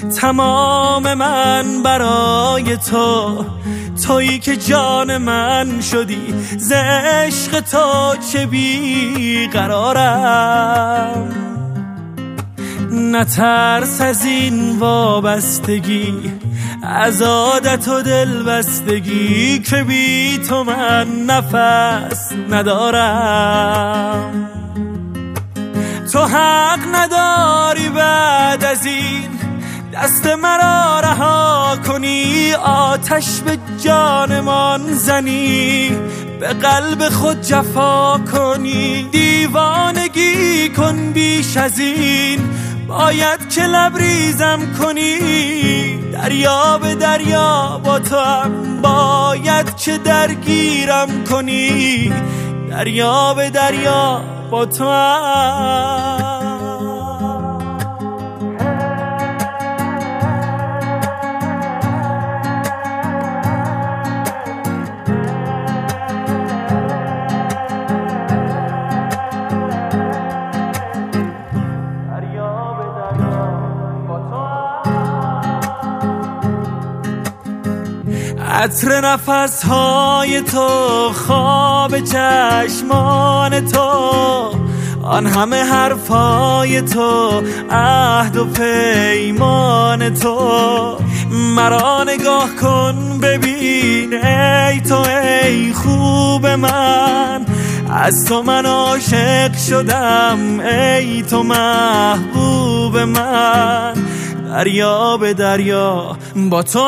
تمام من برای تو، تویی که جان من شدی، ز عشق تو چه بیقرارم. نترس از این وابستگی، از عادت و دلبستگی، که بی تو من نفس ندارم. تو حق نداری بعد از این دست مرا رها کنی، آتش به جانمان زنی، به قلب خود جفا کنی. دیوانگی کن بیش از این، باید که لبریزم کنی. دریا به دریا با تو هم باید که درگیرم کنی. دریا به دریا با تو هم. عطر نفسهای تو، خواب چشمان تو، آن همه حرفای تو، عهد و پیمان تو. مرا نگاه کن ببین ای تو، ای خوب من، از تو من عاشق شدم، ای تو محبوب من. دریا به دریا با تو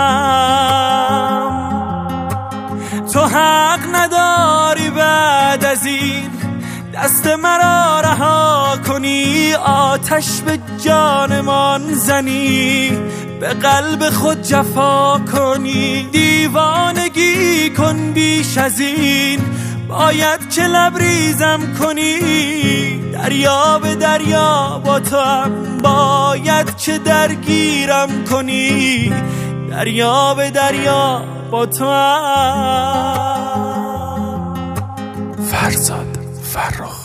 هم. تو حق نداری بعد از این دست مرا رها کنی، آتش به جانمان زنی، به قلب خود جفا کنی. دیوانگی کن بیش از این، باید که لبریزم کنی. دریا به دریا با تو هم باید که درگیرم کنی. دریا به دریا با تو هم. فرزاد فرخ.